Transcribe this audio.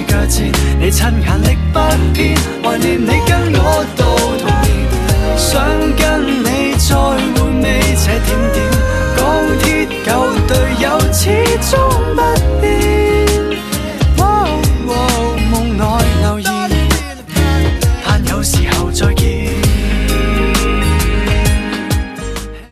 腳前，你趁眼力不偏，懷念你跟我。